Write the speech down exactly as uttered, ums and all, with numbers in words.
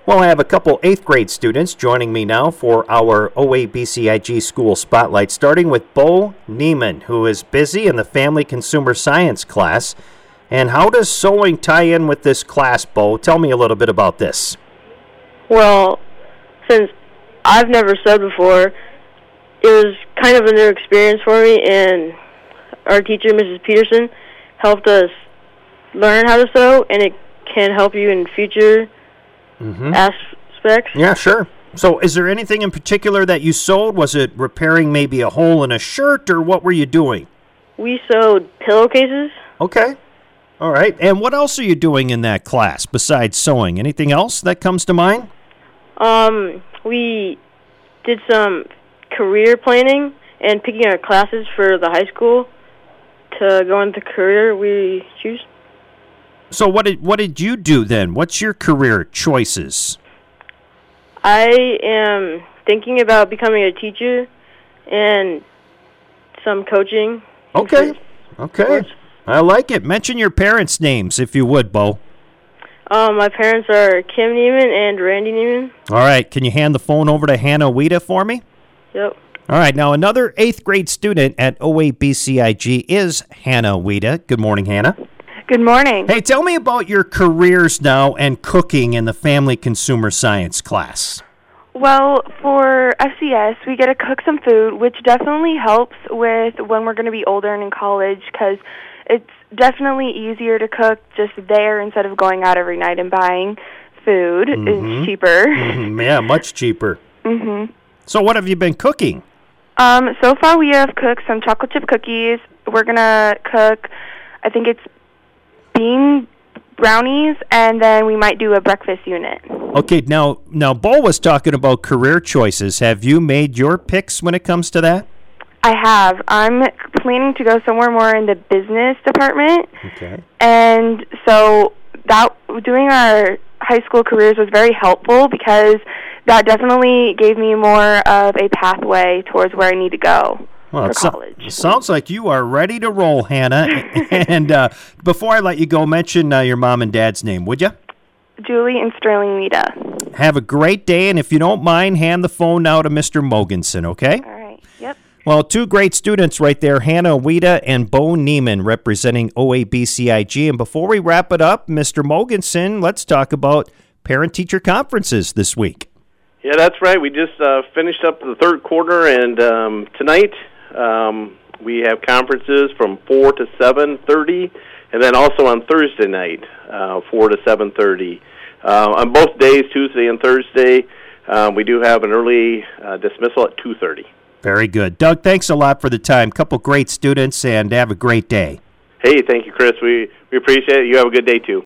Well, I have a couple eighth grade students joining me now for our O A B C I G School Spotlight, starting with Bo Neiman, who is busy in the Family Consumer Science class. And how does sewing tie in with this class, Bo? Tell me a little bit about this. Well, since I've never sewed before, it was kind of a new experience for me, and our teacher, Missus Peterson, helped us learn how to sew, and it can help you in future mm-hmm. aspects. Yeah, sure. So is there anything in particular that you sewed? Was it repairing maybe a hole in a shirt, or what were you doing? We sewed pillowcases. Okay. All right. And what else are you doing in that class besides sewing? Anything else that comes to mind? Um, we did some career planning and picking our classes for the high school to go into the career we choose. So what did what did you do then? What's your career choices? I am thinking about becoming a teacher and some coaching. Okay. Okay. Sports. I like it. Mention your parents' names, if you would, Bo. Um, my parents are Kim Neiman and Randy Neiman. All right. Can you hand the phone over to Hannah Weta for me? Yep. All right. Now, another eighth grade student at O A B C I G is Hannah Weta. Good morning, Hannah. Good morning. Hey, tell me about your careers now and cooking in the Family Consumer Science class. Well, for F C S, we get to cook some food, which definitely helps with when we're going to be older and in college, because it's definitely easier to cook just there instead of going out every night and buying food. Mm-hmm. It's cheaper. Mm-hmm. Yeah, much cheaper. Mm-hmm. So what have you been cooking? Um, so far we have cooked some chocolate chip cookies. We're going to cook, I think it's bean brownies, and then we might do a breakfast unit. Okay, now, now Bo was talking about career choices. Have you made your picks when it comes to that? I have. I'm planning to go somewhere more in the business department. Okay. And so that doing our high school careers was very helpful because that definitely gave me more of a pathway towards where I need to go well, for it so- college. It sounds like you are ready to roll, Hannah. and uh, before I let you go, mention uh, your mom and dad's name, would you? Julie and Sterling Weta. Have a great day, and if you don't mind, hand the phone now to Mister Mogensen, okay? All right. Yep. Well, two great students right there, Hannah Weta and Bo Neiman, representing O A B C I G. And before we wrap it up, Mister Mogensen, let's talk about parent-teacher conferences this week. Yeah, that's right. We just uh, finished up the third quarter, and um, tonight um, we have conferences from four to seven thirty, and then also on Thursday night, uh, four to seven thirty. Uh, on both days, Tuesday and Thursday, uh, we do have an early uh, dismissal at two thirty. Very good. Doug, thanks a lot for the time. Couple great students, and have a great day. Hey, thank you, Chris. We, we appreciate it. You have a good day, too.